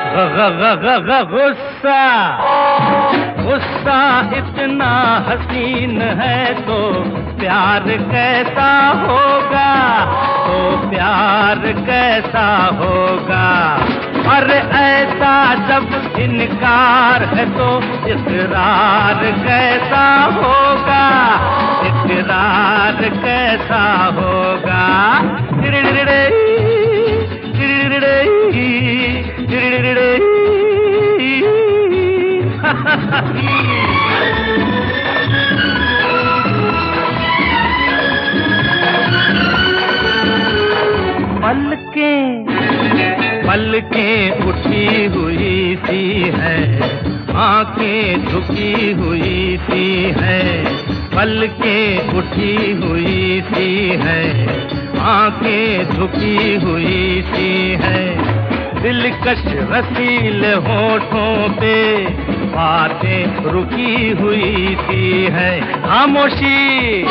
गुस्सा गुस्सा इतना हसीन है तो प्यार कैसा होगा, तो प्यार कैसा होगा। और ऐसा जब इनकार है तो इकरार कैसा होगा, इकरार कैसा होगा। पलकें पलकें उठी हुई सी है, आंखें झुकी हुई सी है। पलकें उठी हुई सी है, आंखें झुकी हुई सी है। दिलकश रसीले होठों पे बातें रुकी हुई सी है। खामोशी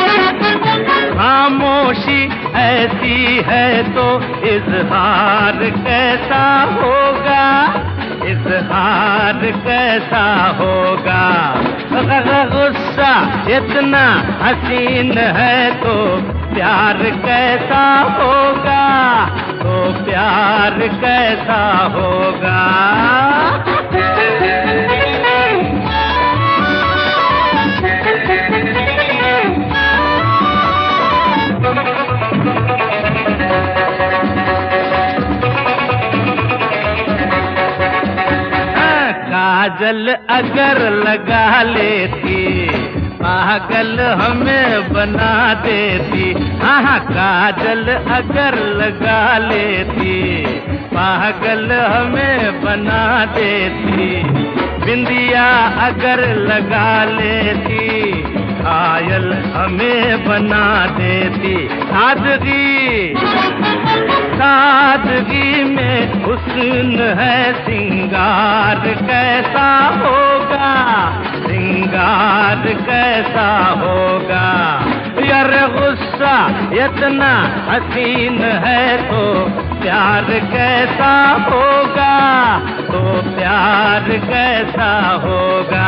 खामोशी ऐसी है तो इजहार कैसा होगा, इजहार कैसा होगा। गुस्सा इतना हसीन है तो प्यार कैसा होगा, तो प्यार कैसा होगा। काजल अगर लगा लेती पागल हमें बना देती। हाँ, काजल अगर लगा लेती पागल हमें बना देती। बिंदिया अगर लगा लेती घायल हमें बना देती। सादगी सादगी में हुस्न है, सिंगार कैसा होगा, सिंगार कैसा होगा। यार गुस्सा इतना हसीन है तो प्यार कैसा होगा, तो प्यार कैसा होगा।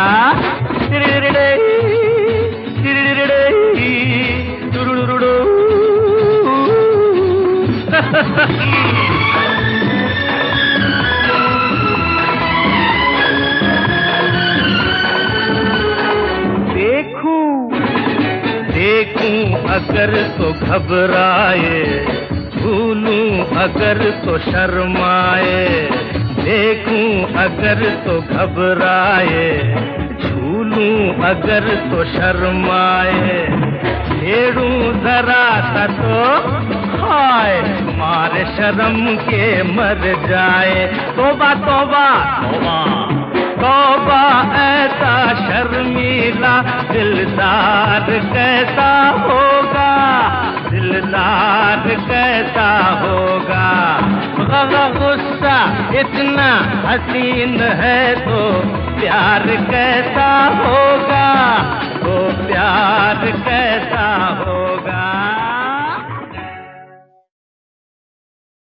देखूं अगर तो घबराए, भूलूं अगर तो शर्माए। देखूं अगर तो घबराए, झूलूं अगर तो शर्माए। छेड़ूं जरा सा तो हाय मारे शर्म के मर जाए। तौबा तौबा तौबा तौबा, ऐसा शर्मीला दिलदार कैसा होगा, दिलदार कैसा होगा। गुस्सा इतना हसीन है तो प्यार कैसा होगा, तो प्यार कैसा होगा।